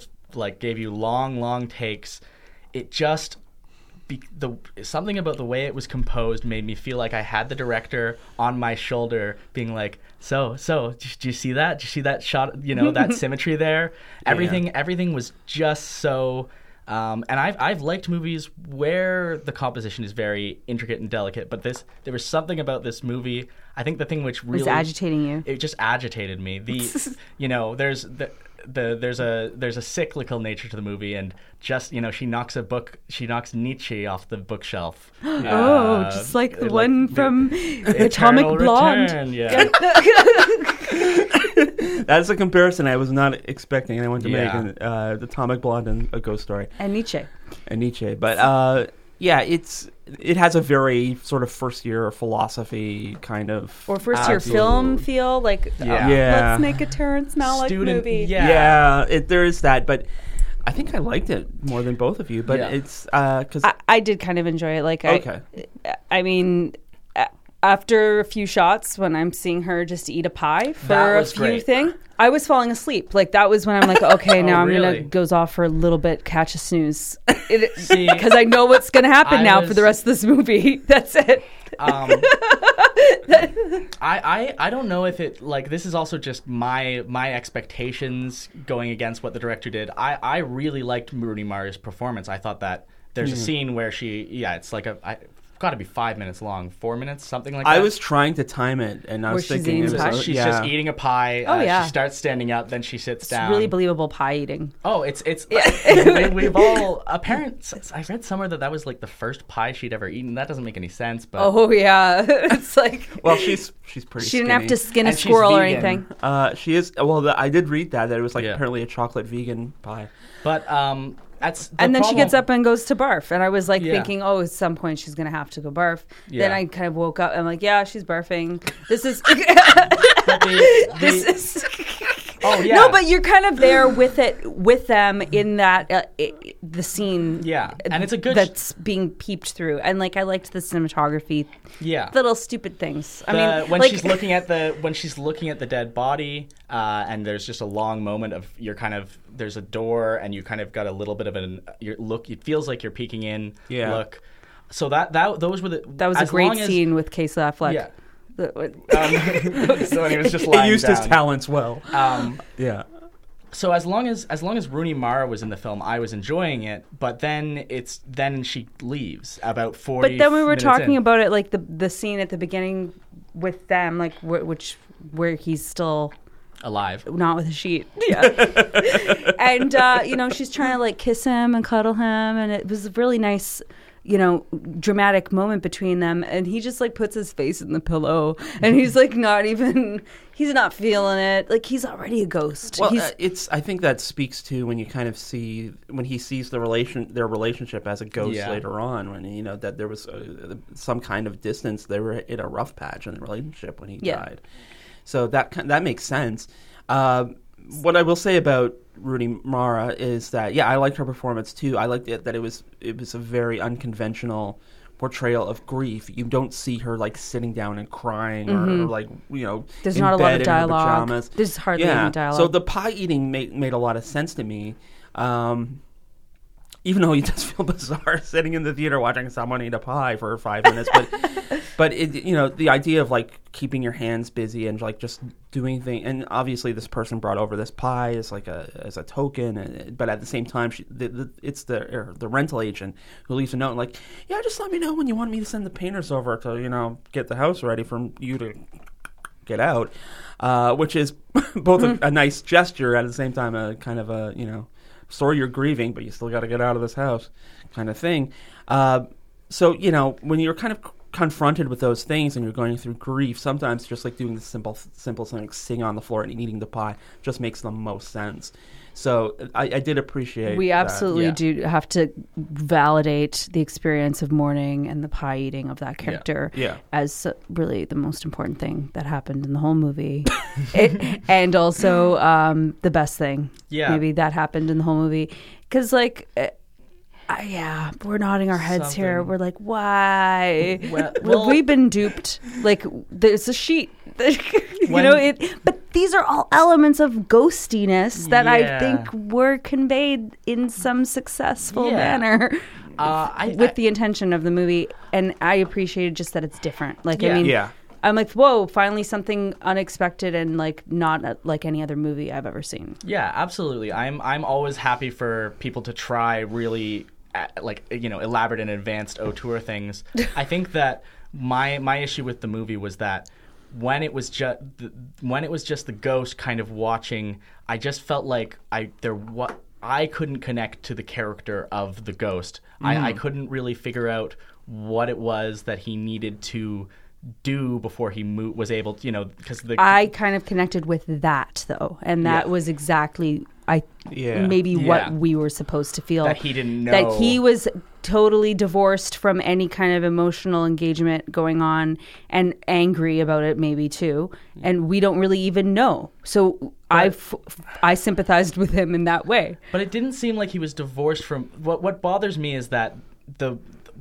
long takes, it just... something about the way it was composed made me feel like I had the director on my shoulder being like, so did you see that? Did you see that shot, that symmetry there? Everything was just so and I've liked movies where the composition is very intricate and delicate, but there was something about this movie, I think the thing which really was agitating you. It just agitated me. There's a cyclical nature to the movie, and just she knocks Nietzsche off the bookshelf. Just like the one from Atomic Blonde. Yeah. That's a comparison I was not expecting anyone to make. Atomic Blonde and A Ghost Story. And Nietzsche. But it has a very sort of first year philosophy kind of, or first year film feel, like let's make a Terrence Malick movie. There is that, but I think I liked it more than both of you. But it's because I did kind of enjoy it. Like, okay. I mean, after a few shots, when I'm seeing her just eat a pie for That a was few great. thing, I was falling asleep. Like, that was when I'm like, okay, now I'm really? gonna goes off for a little bit, catch a snooze, See, because I know what's gonna happen I now was- for the rest of this movie. That's it. I don't know if it, like, this is also just my expectations going against what the director did. I really liked Rooney Mara's performance. I thought that there's a scene where it's like got to be 5 minutes long, 4 minutes, something like that. I was trying to time it, and I Where was she's thinking eating it was pie? She's just eating a pie. Oh, yeah. She starts standing up, then she sits It's down. really believable pie eating. Oh, it's we've all apparent. I read somewhere that was like the first pie she'd ever eaten. That doesn't make any sense, but Oh yeah, it's like Well, she's pretty. she didn't have to skin a And she's squirrel or vegan. anything. She is. Well, I did read that it was like Yeah. apparently a chocolate vegan pie. but that's the And then she problem. gets up and goes to barf. And I was like Yeah. thinking, oh, at some point she's going to have to go barf. Yeah. Then I kind of woke up. I'm like, yeah, she's barfing. This is. But this is. Oh yeah. No, but you're kind of there with them in that the scene. Yeah, and it's a good that's being peeped through, and like I liked the cinematography, yeah. little stupid things. I mean, when like, she's looking at the dead body, and there's just a long moment of there's a door, and you kind of got a little bit of your look. It feels like you're peeking in. Yeah. Look. So those were the. that was a as great long as- scene with Casey Affleck. Yeah. The- So he was just He lying used his down. talents well. Um, Yeah. So as long as Rooney Mara was in the film, I was enjoying it. But then she leaves about 40. But then we were minutes talking in. about it, like the scene at the beginning with them, like where he's still alive. not with a sheet. Yeah. And she's trying to like kiss him and cuddle him, and it was a really nice, dramatic moment between them, and he just like puts his face in the pillow, and he's like he's not feeling it. Like, he's already a ghost. Well, He's, I think that speaks to when you kind of see when he sees their relationship as a ghost Yeah. later on, when that there was some kind of distance. They were in a rough patch in the relationship when he died. So that makes sense. What I will say about Rooney Mara is that I liked her performance too. I liked it that it was a very unconventional portrayal of grief. You don't see her like sitting down and crying or like there's in not a lot bed of in her dialogue. pajamas. There's hardly any dialogue. So the pie eating made a lot of sense to me. Even though it does feel bizarre sitting in the theater watching someone eat a pie for 5 minutes, but it, the idea of like keeping your hands busy and like just doing things, and obviously this person brought over this pie as like as a token, but at the same time, it's the rental agent who leaves a note like, just let me know when you want me to send the painters over to get the house ready for you to get out, which is both a nice gesture at the same time a kind of a sorry you're grieving, but you still got to get out of this house kind of thing. So, when you're kind of confronted with those things and you're going through grief, sometimes just like doing the simple thing, like sitting on the floor and eating the pie just makes the most sense. So I did appreciate we absolutely that. do have to validate the experience of mourning and the pie eating of that character as really the most important thing that happened in the whole movie. And also the best thing maybe that happened in the whole movie. Because like... we're nodding our heads here. We're like, why? Have we been duped? Like, there's a sheet. But these are all elements of ghostiness that I think were conveyed in some successful manner with the intention of the movie. And I appreciated just that it's different. Like, I'm like, whoa, finally something unexpected and like not like any other movie I've ever seen. Yeah, absolutely. I'm always happy for people to try really elaborate and advanced auteur things. I think that my issue with the movie was that when it was just the ghost kind of watching, I just felt like I couldn't connect to the character of the ghost. I couldn't really figure out what it was that he needed to do before he was able to, because I kind of connected with that though, and that was exactly what we were supposed to feel, that he didn't know, that he was totally divorced from any kind of emotional engagement going on and angry about it maybe too, and we don't really even know. So I sympathized with him in that way. But it didn't seem like he was divorced from what bothers me is that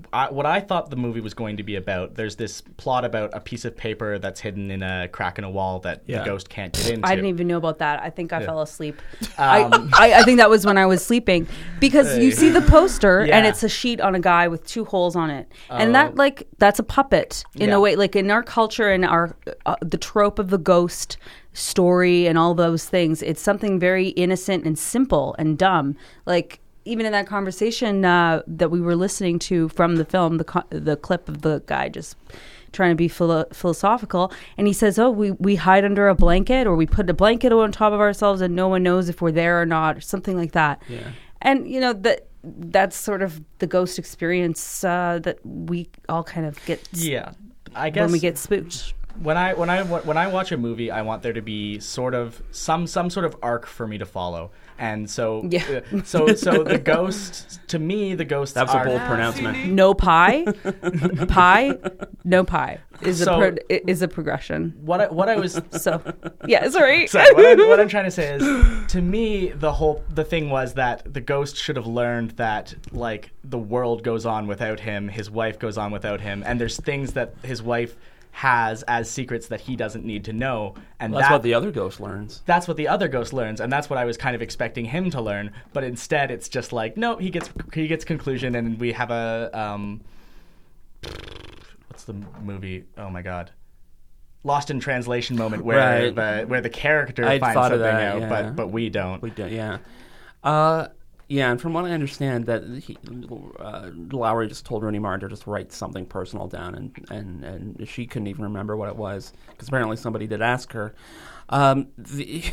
what I thought the movie was going to be about, there's this plot about a piece of paper that's hidden in a crack in a wall that the ghost can't get into. I didn't even know about that. I think I fell asleep. I think that was when I was sleeping, because you see the poster and it's a sheet on a guy with 2 holes on it, and that's a puppet in a way. Like in our culture and our the trope of the ghost story and all those things, it's something very innocent and simple and dumb. Like even in that conversation that we were listening to from the film, the clip of the guy just trying to be philosophical, and he says, we hide under a blanket, or we put a blanket on top of ourselves and no one knows if we're there or not, or something like that. And that's sort of the ghost experience that we all kind of get I guess when we get spooked. When I watch a movie, I want there to be sort of some sort of arc for me to follow. And so, so the ghost, to me, the ghosts are... That was a bold pronouncement. No pie? Pie? No pie is a progression. What I was... Sorry. What I'm trying to say is, to me, the thing was that the ghost should have learned that, like, the world goes on without him, his wife goes on without him, and there's things that his wife has as secrets that he doesn't need to know, and that's what the other ghost learns. That's what the other ghost learns, and that's what I was kind of expecting him to learn. But instead, it's just like, no, he gets conclusion, and we have a what's the movie? Oh my god, Lost in Translation moment where the character finds something out, but we don't. We don't. Yeah, and from what I understand, that Lowry just told Rooney Mara to just write something personal down, and she couldn't even remember what it was, because apparently somebody did ask her. The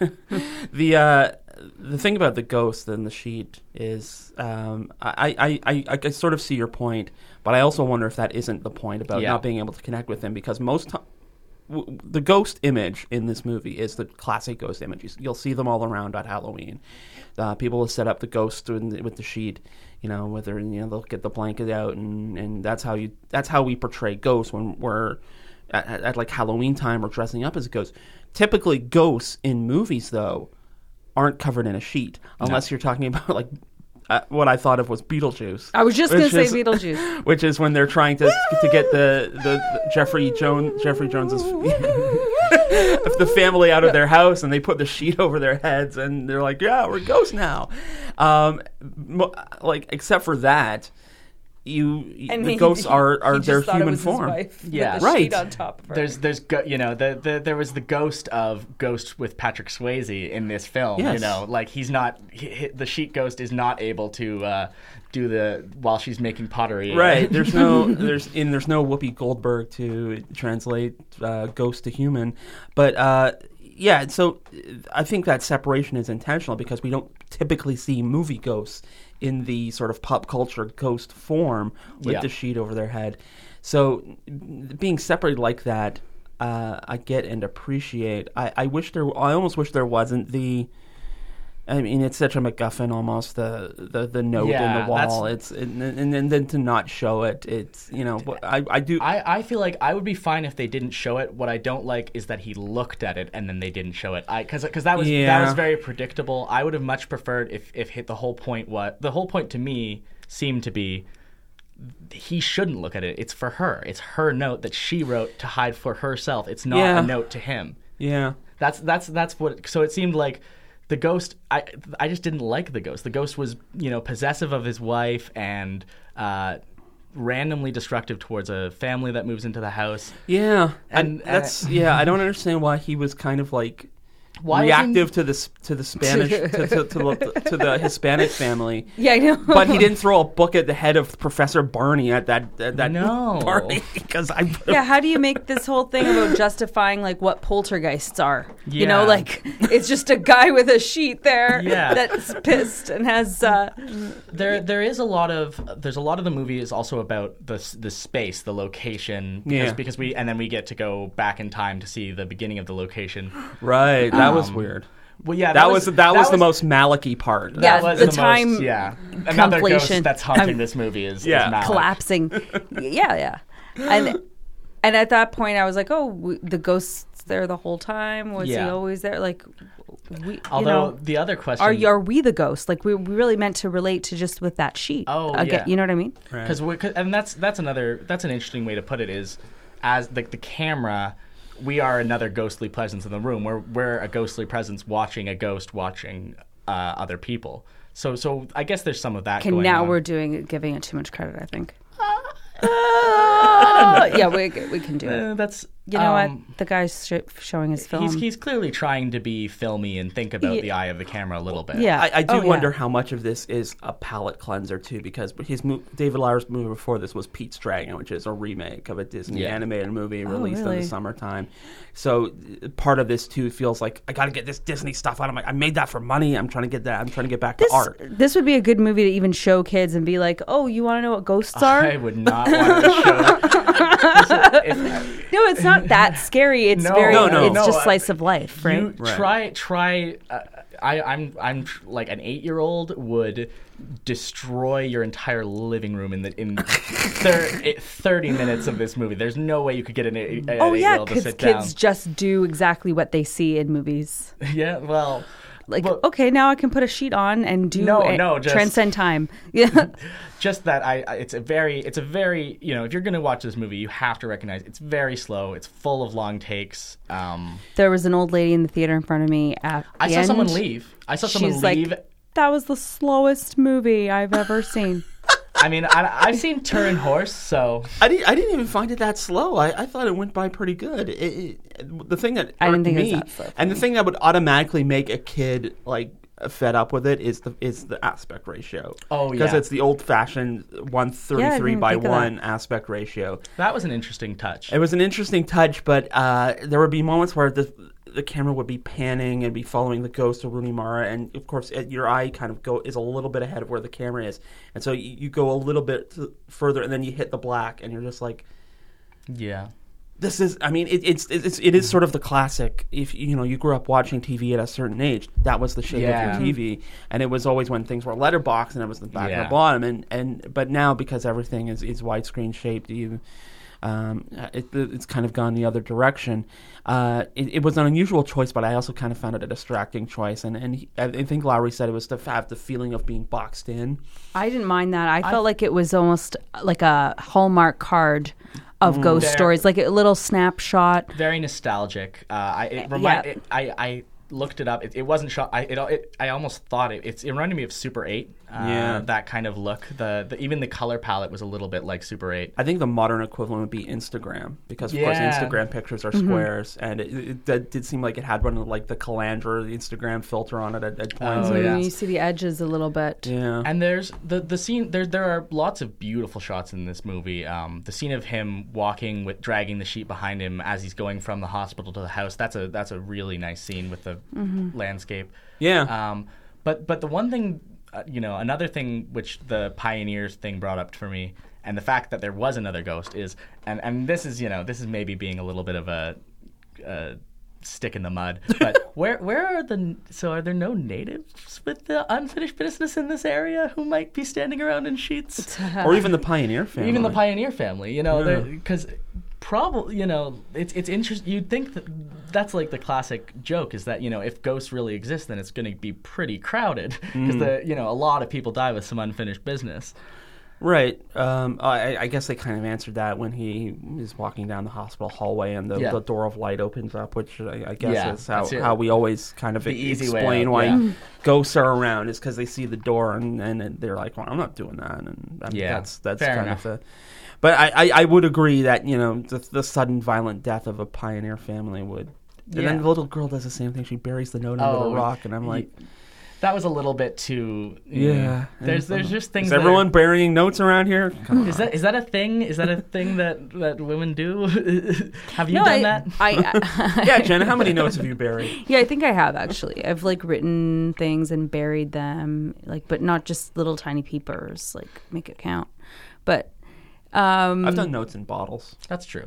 thing about the ghost and the sheet is, I sort of see your point, but I also wonder if that isn't the point about not being able to connect with him, because the ghost image in this movie is the classic ghost image. You'll see them all around at Halloween. People will set up the ghost with the sheet, whether they'll get the blanket out, and that's how we portray ghosts when we're at like Halloween time or dressing up as a ghost. Typically, ghosts in movies though aren't covered in a sheet unless you're talking about like. What I thought of was Beetlejuice. I was just going to say Beetlejuice, which is when they're trying to get the Jeffrey Jones's the family out of their house, and they put the sheet over their heads, and they're like, "Yeah, we're ghosts now." Except for that, the ghosts are their human form. Yeah, the sheet on top of her. There was the ghost of Ghost with Patrick Swayze in this film. Yes. He's not the sheet ghost is not able to do while she's making pottery. Right. There's no Whoopi Goldberg to translate ghost to human, but. So I think that separation is intentional, because we don't typically see movie ghosts in the sort of pop culture ghost form with the sheet over their head. So being separated like that, I get and appreciate. I almost wish there wasn't the. I mean, it's such a MacGuffin almost, the note in the wall. And then to not show it, it's I do. I feel like I would be fine if they didn't show it. What I don't like is that he looked at it and then they didn't show it. Because that was very predictable. I would have much preferred if the whole point to me seemed to be he shouldn't look at it. It's for her. It's her note that she wrote to hide for herself. It's not a note to him. Yeah. That's what. So it seemed like. The ghost, I just didn't like the ghost. The ghost was, possessive of his wife and randomly destructive towards a family that moves into the house. Yeah, and that's I don't understand why he was kind of like reactive to the Spanish to the Hispanic family. Yeah, I know. But he didn't throw a book at the head of Professor Barney at that party, because how do you make this whole thing about justifying like what poltergeists are? Yeah. It's just a guy with a sheet there that's pissed and has. There's a lot of the movie is also about the space, the location, because we get to go back in time to see the beginning of the location. Right. That was weird. Well, yeah, that was the most Malachi part. Yeah, that was the time. Another ghost that's haunting this movie is Malik. Collapsing. Yeah. And at that point, I was like, oh, the ghost's there the whole time. Was he always there? Like, Although the other question, are we the ghost? Like we really meant to relate to just with that sheet. Oh, again, you know what I mean? Because and that's an interesting way to put it is, as the camera, we are another ghostly presence in the room. We're a ghostly presence watching a ghost watching other people. So I guess there's some of that. Okay, going now on. we're giving it too much credit, I think. Yeah, we can do it. That's you know what? The guy's showing his film. He's clearly trying to be filmy and think about the eye of the camera a little bit. Yeah, I do wonder how much of this is a palate cleanser too, because David Lowery's movie before this was Pete's Dragon, which is a remake of a Disney animated movie released in the summertime. So part of this too feels like I got to get this Disney stuff out of I made that for money. I'm trying to get that. I'm trying to get back to art. This would be a good movie to even show kids and be like, "Oh, you want to know what ghosts are?" I would not want to show. No, it's not that scary. It's it's just slice of life, right? You try. I'm like an 8-year-old would destroy your entire living room in 30 minutes of this movie. There's no way you could get an 8-year-old to sit down. Kids just do exactly what they see in movies. Yeah, well. Like, okay, now I can put a sheet on and do just transcend time. Yeah, just that it's a very if you're going to watch this movie, you have to recognize it's very slow. It's full of long takes. There was an old lady in the theater in front of me. I saw someone leave. She's like, that was the slowest movie I've ever seen. I mean, I've seen Turin Horse, so I didn't even find it that slow. I thought it went by pretty good. The thing that I didn't think me, it was that slow. and the thing that would automatically make a kid like fed up with it is the aspect ratio. Oh, yeah, because it's the old-fashioned 133 by 1 aspect ratio. That was an interesting touch. It was an interesting touch, but there would be moments where the camera would be panning and be following the ghost of Rooney Mara, and of course your eye kind of is a little bit ahead of where the camera is, and so you go a little bit further, and then you hit the black, and you're just like, yeah. This is, I mean, it is sort of the classic. If you grew up watching TV at a certain age, that was the shape of your TV, and it was always when things were letterbox and it was the back and the bottom, but now because everything is widescreen shaped, it's kind of gone the other direction. It was an unusual choice, but I also kind of found it a distracting choice, and I think Lowery said it was to have the feeling of being boxed in. I didn't mind that. I felt like it was almost like a Hallmark card of ghost stories, like a little snapshot. Very nostalgic. I looked it up. It wasn't shot. I almost thought it reminded me of Super 8. That kind of look. Even the color palette was a little bit like Super 8. I think the modern equivalent would be Instagram, because of course Instagram pictures are squares, and it did seem like it had one of like the Calandra, the Instagram filter on it at points. You see the edges a little bit. Yeah. And there's the scene. There are lots of beautiful shots in this movie. The scene of him walking dragging the sheet behind him as he's going from the hospital to the house. That's a really nice scene with the landscape. Yeah. But the one thing, another thing which the Pioneers thing brought up for me, and the fact that there was another ghost is, and this is maybe being a little bit of a stick in the mud, but where are are there no natives with the unfinished business in this area who might be standing around in sheets? Or even the Pioneer family. Even the Pioneer family, because probably, it's interesting. You'd think that's like the classic joke is that, if ghosts really exist, then it's going to be pretty crowded because a lot of people die with some unfinished business. Right. I guess they kind of answered that when he is walking down the hospital hallway and the door of light opens up, which I guess is how we always kind of explain why ghosts are around, is because they see the door and they're like, well, I'm not doing that. And that's fair kind enough. of But I would agree that, the sudden violent death of a Pioneer family would... And then the little girl does the same thing. She buries the note under the rock, and I'm like... That was a little bit too... There's just things... Is everyone burying notes around here? Is that a thing? Is that a thing that women do? Have you done that? Yeah, Jenna, how many notes have you buried? Yeah, I think I have, actually. I've written things and buried them, but not just little tiny peepers, make it count. But I've done notes in bottles. That's true.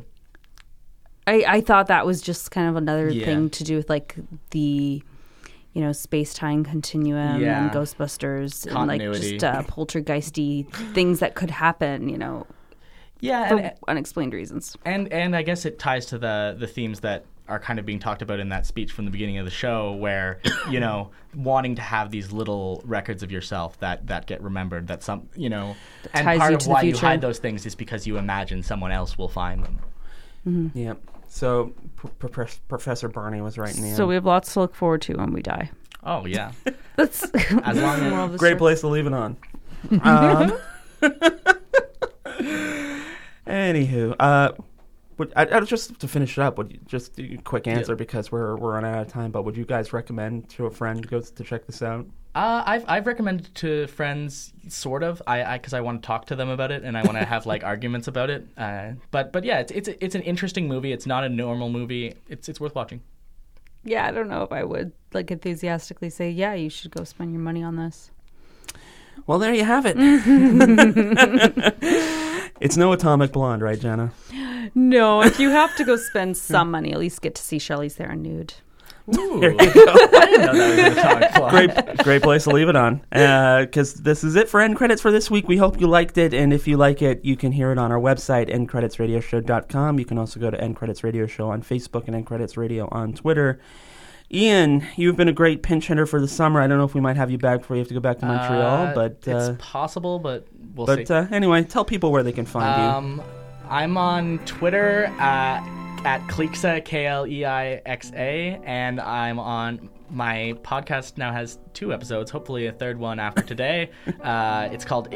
I thought that was just kind of another thing to do with the space-time continuum and Ghostbusters continuity. and just poltergeisty things that could happen. Yeah, for unexplained reasons. And I guess it ties to the themes that are kind of being talked about in that speech from the beginning of the show, where, you know, wanting to have these little records of yourself that get remembered, that some, you know, and ties part you of to the why you future. hide those things is because you imagine someone else will find them. Mm-hmm. Yep. So Professor Barney was right in the end. So we have lots to look forward to when we die. Oh, yeah. That's As long as... moral of the Great story. place to leave it on. Anywho, I just to finish it up, just a quick answer because we're running out of time. But would you guys recommend to a friend goes to check this out? I've recommended to friends, sort of, because I want to talk to them about it and I want to have like arguments about it. But yeah, it's an interesting movie. It's not a normal movie. It's worth watching. Yeah, I don't know if I would like enthusiastically say, yeah, you should go spend your money on this. Well, there you have it. It's no Atomic Blonde, right, Jenna? No, if you have to go spend some money, at least get to see Charlize Theron nude. Ooh. There you go. I didn't know that was an Atomic Blonde. Great place to leave it on. Because this is it for End Credits for this week. We hope you liked it, and if you like it, you can hear it on our website, endcreditsradioshow.com. You can also go to End Credits Radio Show on Facebook and End Credits Radio on Twitter. Ian, you've been a great pinch hitter for the summer. I don't know if we might have you back before you have to go back to Montreal, but it's possible, but we'll see. Anyway, tell people where they can find you. I'm on Twitter at Kleixa, Kleixa, and I'm on my podcast now has 2 episodes, hopefully a third one after today. It's called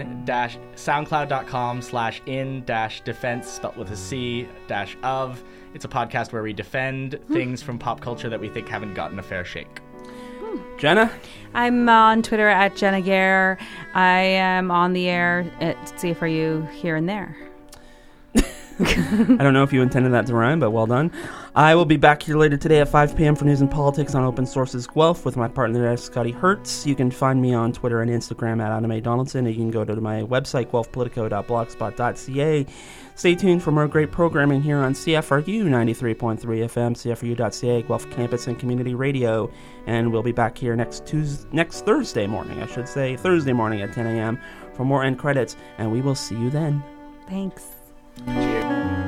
soundcloud.com/in-defense, spelled with a C, -of. It's a podcast where we defend things from pop culture that we think haven't gotten a fair shake. Jenna? I'm on Twitter at Jenna Gare. I am on the air at CFRU here and there. I don't know if you intended that to rhyme, but well done. I will be back here later today at 5 p.m. for news and politics on Open Sources Guelph with my partner there, Scotty Hertz. You can find me on Twitter and Instagram at Anime Donaldson. You can go to my website, guelphpolitico.blogspot.ca. Stay tuned for more great programming here on CFRU 93.3 FM, CFRU.ca, Guelph Campus and Community Radio. And we'll be back here next Thursday morning, Thursday morning at 10 a.m. for more End Credits. And we will see you then. Thanks. Cheers.